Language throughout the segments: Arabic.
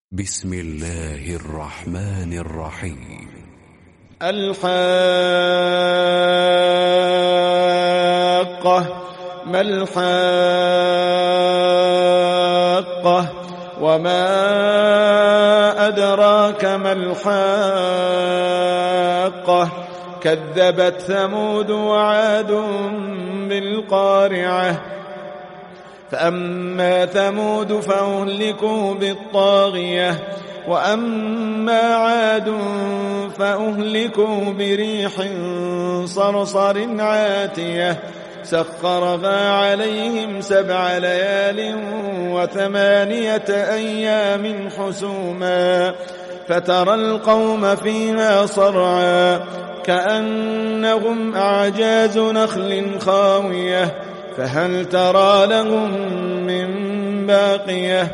بسم الله الرحمن الرحيم. الحاقة ما الحاقة وما أدراك ما الحاقة كذبت ثمود وعاد بالقارعة فأما ثمود فأهلكوا بالطاغية وأما عاد فأهلكوا بريح صرصر عاتية سخرها عليهم 7 ليال و8 أيام حسوما فترى القوم فيها صرعا كأنهم أعجاز نخل خاوية فهل ترى لهم من باقية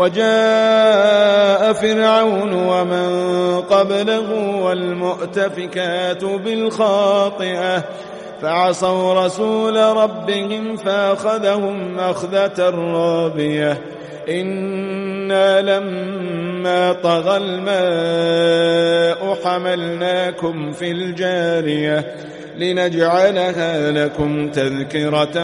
وجاء فرعون ومن قبله والمؤتفكات بالخاطئة فعصوا رسول ربهم فأخذهم أخذة رابية إنا لما طغى الماء حملناكم في الجارية لنجعلها لكم تذكرة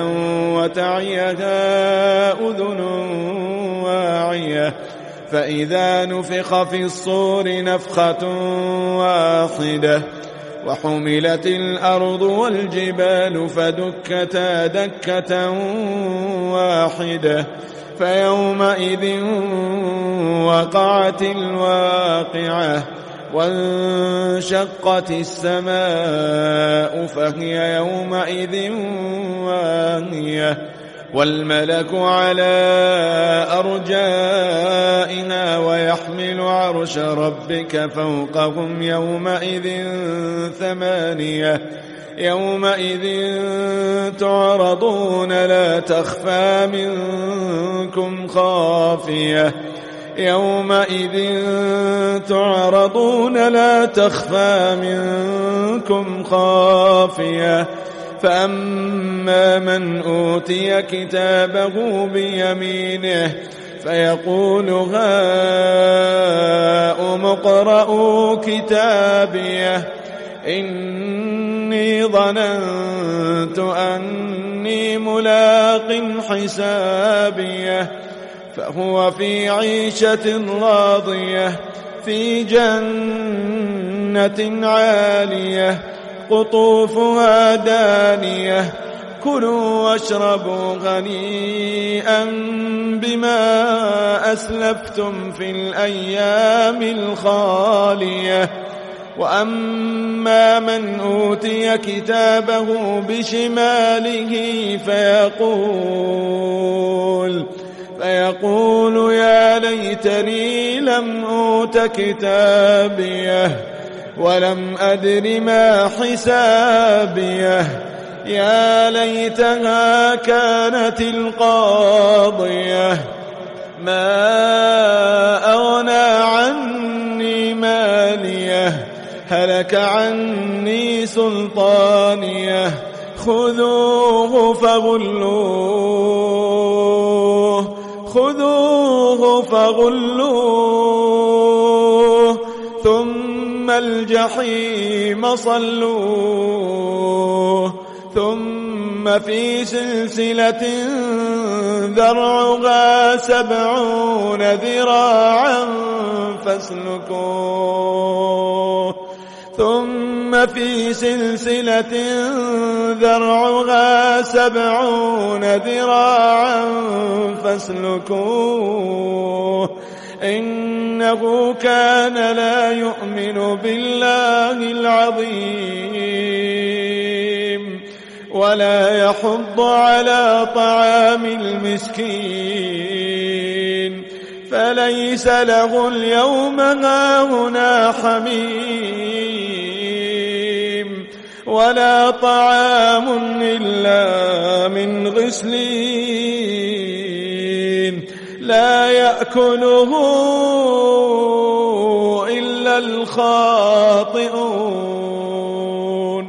وتعيها أذن واعية فإذا نفخ في الصور نفخة واحدة وحملت الأرض والجبال فدكتا دكة واحدة فيومئذ وقعت الواقعة وانشقت السماء فهي يومئذ واهية والملك على أرجائها ويحمل عرش ربك فوقهم يومئذ 8 يومئذ تعرضون لا تخفى منكم خافية يومئذ تعرضون لا تخفى منكم خافية فأما من أوتي كتابه بيمينه فيقول هاؤم اقرءوا كتابيه إني ظننت أني ملاق حسابيه فهو في عيشة راضية في جنة عالية قطوفها دانية كلوا واشربوا هنيئا بما أسلفتم في الأيام الخالية وأما من أوتي كتابه بشماله فيقول يا ليتني لم أوت كتابيه ولم أدر ما حسابيه يا ليتها كانت القاضية ما أغنى عني ماليه هلك عني سلطانيه خذوه فغلوه ثم الجحيم صلوه ثم في سلسلة ذرعها 70 ذراعا فاسلكوه ثم في سلسلة ذرعها 70 ذراعا فاسلكوه إنه كان لا يؤمن بالله العظيم ولا يحض على طعام المسكين فليس له اليوم هاهنا حميم ولا طعام إلا من غسلين لا يأكله إلا الخاطئون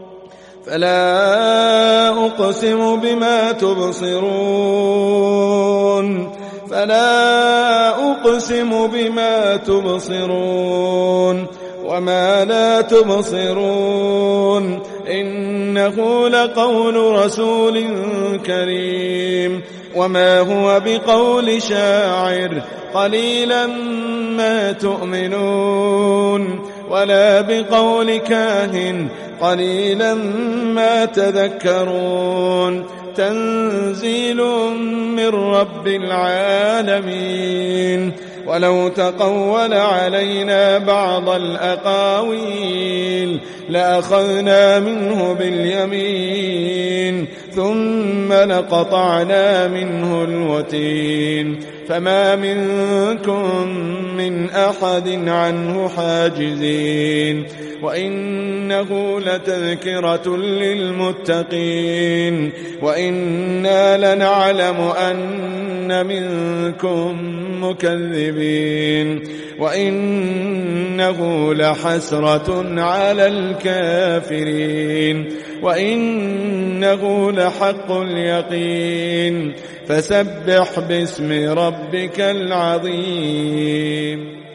فلا أقسم بما تبصرون فلا أقسم بما تبصرون وما لا تبصرون إنه لقول رسول كريم وما هو بقول شاعر قليلا ما تؤمنون ولا بقول كاهن قليلا ما تذكرون تنزيل من رب العالمين ولو تقول علينا بعض الأقاويل لأخذنا منه باليمين ثم لقطعنا منه الوتين فما منكم من أحد عنه حاجزين وإنه لتذكرة للمتقين وإنا لنعلم أن منكم مكذبين وإنه لحسرة على الكافرين وإنه لحق اليقين فسبح باسم ربك العظيم.